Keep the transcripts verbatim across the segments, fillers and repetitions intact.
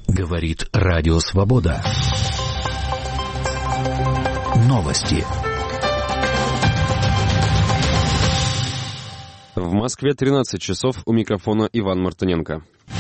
Говорит Радио Свобода. Новости. В Москве тринадцать часов, у микрофона Иван Мартыненко.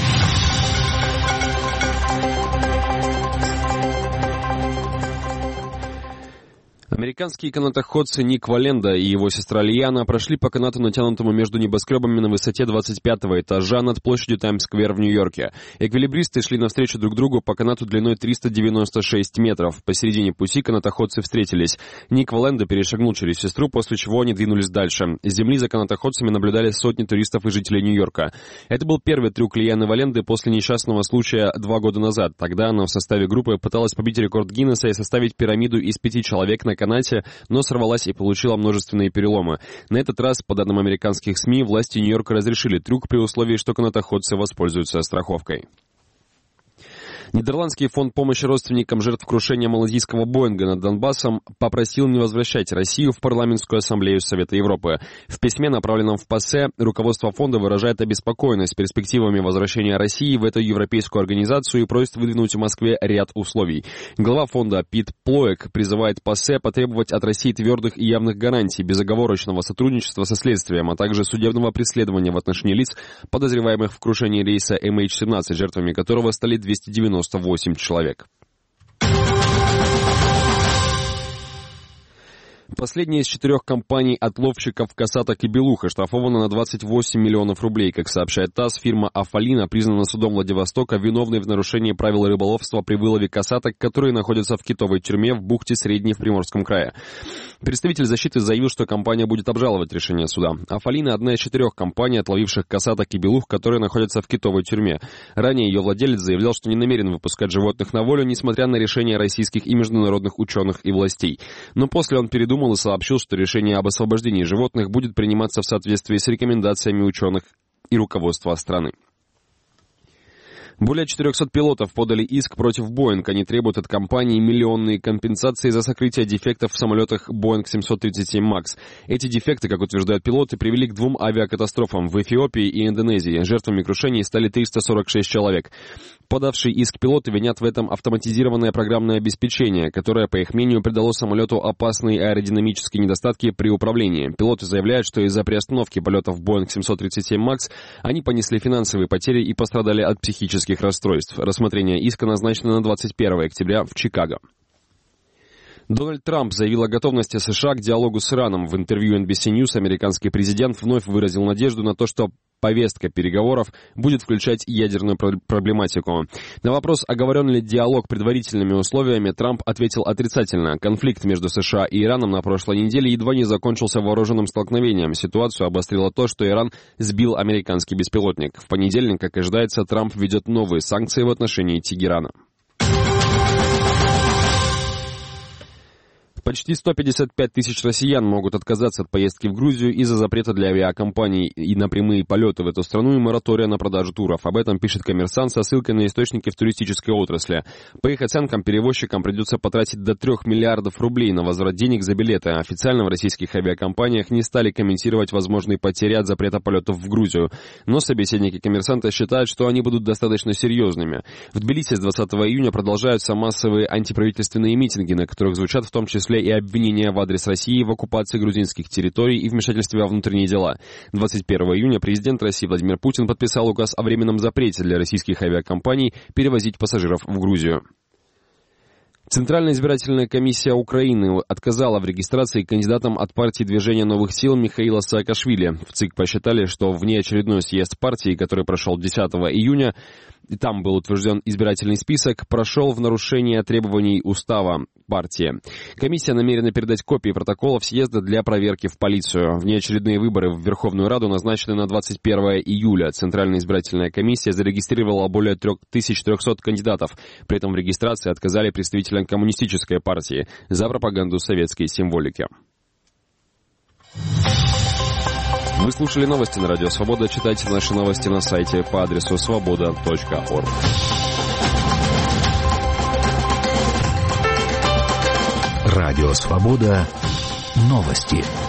Американские канатоходцы Ник Валенда и его сестра Лиана прошли по канату, натянутому между небоскребами на высоте двадцать пятого этажа над площадью Таймс-сквер в Нью-Йорке. Эквилибристы шли навстречу друг другу по канату длиной триста девяносто шесть метров. Посередине пути канатоходцы встретились. Ник Валенда перешагнул через сестру, после чего они двинулись дальше. С земли за канатоходцами наблюдали сотни туристов и жителей Нью-Йорка. Это был первый трюк Лианы Валенды после несчастного случая два года назад. Тогда она в составе группы пыталась побить рекорд Гиннесса и составить пирамиду из пяти человек на канате, но сорвалась и получила множественные переломы. На этот раз, по данным американских СМИ, власти Нью-Йорка разрешили трюк при условии, что канатоходцы воспользуются страховкой. Нидерландский фонд помощи родственникам жертв крушения малазийского Боинга над Донбассом попросил не возвращать Россию в парламентскую ассамблею Совета Европы. В письме, направленном в ПАСЕ, руководство фонда выражает обеспокоенность перспективами возвращения России в эту европейскую организацию и просит выдвинуть в Москве ряд условий. Глава фонда Пит Плоек призывает ПАСЕ потребовать от России твердых и явных гарантий безоговорочного сотрудничества со следствием, а также судебного преследования в отношении лиц, подозреваемых в крушении рейса эм эйч семнадцать, жертвами которого стали двести девяносто восемь человек. Последняя из четырех компаний отловщиков касаток и белух оштрафована на двадцать восемь миллионов рублей. Как сообщает ТАСС, фирма «Афалина» признана судом Владивостока виновной в нарушении правил рыболовства при вылове касаток, которые находятся в китовой тюрьме в бухте Средней в Приморском крае. Представитель защиты заявил, что компания будет обжаловать решение суда. «Афалина» — одна из четырех компаний, отловивших касаток и белух, которые находятся в китовой тюрьме. Ранее ее владелец заявлял, что не намерен выпускать животных на волю, несмотря на решения российских и международных ученых и властей. Но после он передумал и сообщил, что решение об освобождении животных будет приниматься в соответствии с рекомендациями ученых и руководства страны. Более четырехсот пилотов подали иск против Боинг. Они требуют от компании миллионные компенсации за сокрытие дефектов в самолетах Боинг семьсот тридцать семь макс. Эти дефекты, как утверждают пилоты, привели к двум авиакатастрофам в Эфиопии и Индонезии. Жертвами крушений стали триста сорок шесть человек. Подавшие иск пилоты винят в этом автоматизированное программное обеспечение, которое, по их мнению, придало самолету опасные аэродинамические недостатки при управлении. Пилоты заявляют, что из-за приостановки полетов Боинг семьсот тридцать семь макс они понесли финансовые потери и пострадали от психических расстройств. Рассмотрение иска назначено на двадцать первое октября в Чикаго. Дональд Трамп заявил о готовности США к диалогу с Ираном. В интервью эн би си News американский президент вновь выразил надежду на то, что повестка переговоров будет включать ядерную проблематику. На вопрос, оговорен ли диалог предварительными условиями, Трамп ответил отрицательно. Конфликт между США и Ираном на прошлой неделе едва не закончился вооруженным столкновением. Ситуацию обострило то, что Иран сбил американский беспилотник. В понедельник, как ожидается, Трамп введет новые санкции в отношении Тегерана. Почти сто пятьдесят пять тысяч россиян могут отказаться от поездки в Грузию из-за запрета для авиакомпаний и на прямые полеты в эту страну и моратория на продажу туров. Об этом пишет «Коммерсант» со ссылкой на источники в туристической отрасли. По их оценкам, перевозчикам придется потратить до трех миллиардов рублей на возврат денег за билеты. Официально в российских авиакомпаниях не стали комментировать возможные потери от запрета полетов в Грузию. Но собеседники «Коммерсанта» считают, что они будут достаточно серьезными. В Тбилиси с двадцатого июня продолжаются массовые антиправительственные митинги, на которых звучат в том числе и обвинения в адрес России в оккупации грузинских территорий и вмешательстве во внутренние дела. двадцать первого июня президент России Владимир Путин подписал указ о временном запрете для российских авиакомпаний перевозить пассажиров в Грузию. Центральная избирательная комиссия Украины отказала в регистрации кандидатам от партии Движения новых сил Михаила Саакашвили. В ЦИК посчитали, что внеочередной съезд партии, который прошел десятого июня, и там был утвержден избирательный список, прошел в нарушение требований устава партии. Комиссия намерена передать копии протоколов съезда для проверки в полицию. Внеочередные выборы в Верховную Раду назначены на двадцать первое июля. Центральная избирательная комиссия зарегистрировала более тысяча триста кандидатов. При этом в регистрации отказали представителям коммунистической партии за пропаганду советской символики. Вы слушали новости на Радио Свобода. Читайте наши новости на сайте по адресу свобода точка орг. Радио Свобода. Новости.